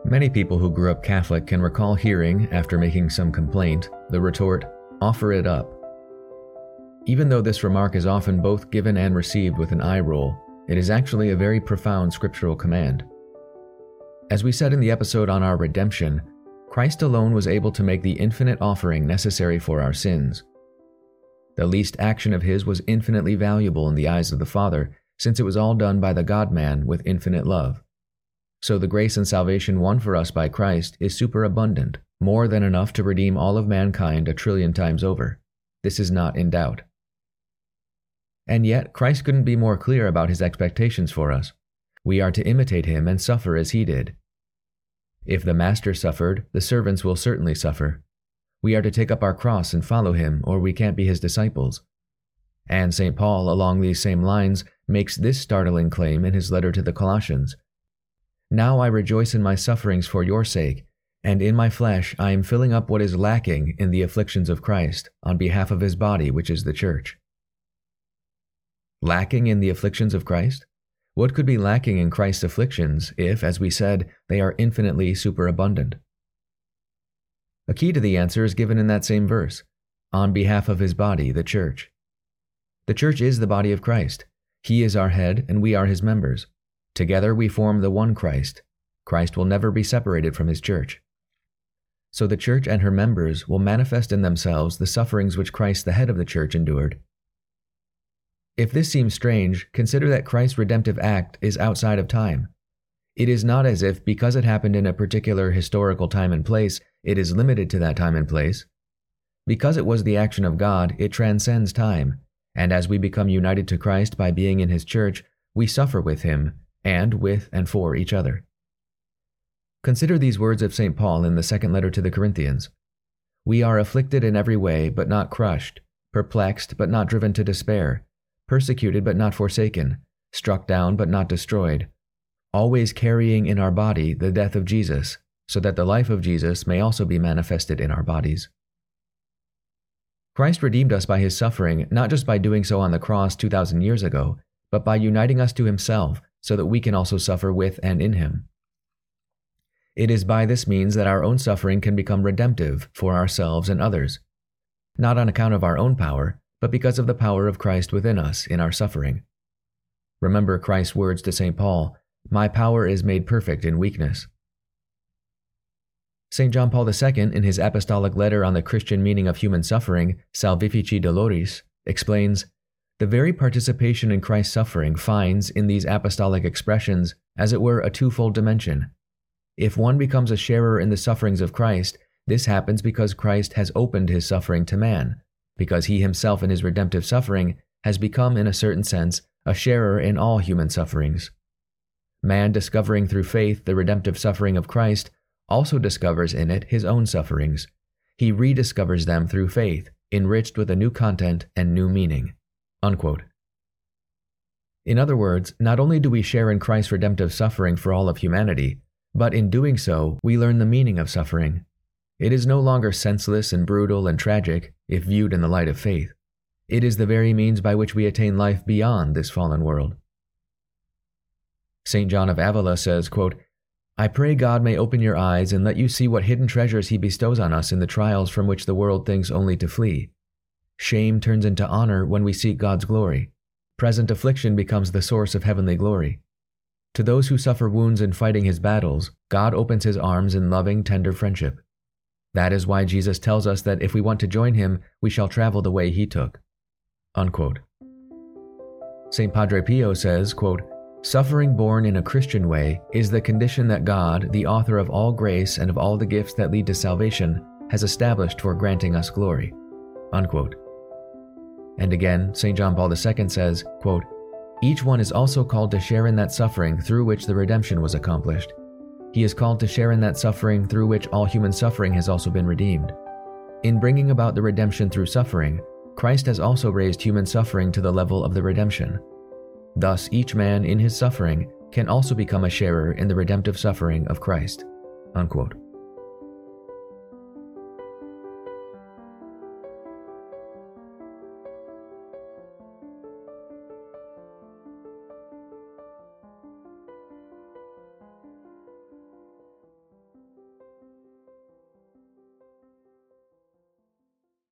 Many people who grew up Catholic can recall hearing, after making some complaint, the retort, "Offer it up." Even though this remark is often both given and received with an eye roll, it is actually a very profound scriptural command. As we said in the episode on our redemption, Christ alone was able to make the infinite offering necessary for our sins. The least action of his was infinitely valuable in the eyes of the Father, since it was all done by the God-man with infinite love. So the grace and salvation won for us by Christ is superabundant, more than enough to redeem all of mankind 1,000,000,000,000 times over. This is not in doubt. And yet, Christ couldn't be more clear about his expectations for us. We are to imitate him and suffer as he did. If the Master suffered, the servants will certainly suffer. We are to take up our cross and follow him, or we can't be his disciples. And St. Paul, along these same lines, makes this startling claim in his letter to the Colossians. "Now I rejoice in my sufferings for your sake, and in my flesh I am filling up what is lacking in the afflictions of Christ on behalf of his body, which is the church." Lacking in the afflictions of Christ? What could be lacking in Christ's afflictions if, as we said, they are infinitely superabundant? A key to the answer is given in that same verse, on behalf of his body, the church. The church is the body of Christ. He is our head, and we are his members. Together we form the one Christ. Christ will never be separated from his church. So the church and her members will manifest in themselves the sufferings which Christ, the head of the church, endured. If this seems strange, consider that Christ's redemptive act is outside of time. It is not as if, because it happened in a particular historical time and place, it is limited to that time and place. Because it was the action of God, it transcends time, and as we become united to Christ by being in his church, we suffer with him, and with and for each other. Consider these words of St. Paul in the second letter to the Corinthians. "We are afflicted in every way, but not crushed, perplexed, but not driven to despair, persecuted, but not forsaken, struck down, but not destroyed, always carrying in our body the death of Jesus, so that the life of Jesus may also be manifested in our bodies." Christ redeemed us by his suffering, not just by doing so on the cross 2,000 years ago, but by uniting us to himself, so that we can also suffer with and in him. It is by this means that our own suffering can become redemptive for ourselves and others, not on account of our own power, but because of the power of Christ within us in our suffering. Remember Christ's words to St. Paul, "My power is made perfect in weakness." St. John Paul II, in his apostolic letter on the Christian meaning of human suffering, Salvifici Doloris, explains, "The very participation in Christ's suffering finds, in these apostolic expressions, as it were, a twofold dimension. If one becomes a sharer in the sufferings of Christ, this happens because Christ has opened his suffering to man, because he himself in his redemptive suffering has become, in a certain sense, a sharer in all human sufferings. Man, discovering through faith the redemptive suffering of Christ, also discovers in it his own sufferings. He rediscovers them through faith, enriched with a new content and new meaning." Unquote. In other words, not only do we share in Christ's redemptive suffering for all of humanity, but in doing so, we learn the meaning of suffering. It is no longer senseless and brutal and tragic, if viewed in the light of faith. It is the very means by which we attain life beyond this fallen world. St. John of Avila says, quote, "I pray God may open your eyes and let you see what hidden treasures he bestows on us in the trials from which the world thinks only to flee. Shame turns into honor when we seek God's glory. Present affliction becomes the source of heavenly glory. To those who suffer wounds in fighting his battles, God opens his arms in loving, tender friendship. That is why Jesus tells us that if we want to join him, we shall travel the way he took." Unquote. St. Padre Pio says, quote, "Suffering born in a Christian way is the condition that God, the author of all grace and of all the gifts that lead to salvation, has established for granting us glory." Unquote. And again, St. John Paul II says, quote, "Each one is also called to share in that suffering through which the redemption was accomplished. He is called to share in that suffering through which all human suffering has also been redeemed. In bringing about the redemption through suffering, Christ has also raised human suffering to the level of the redemption. Thus, each man in his suffering can also become a sharer in the redemptive suffering of Christ." Unquote.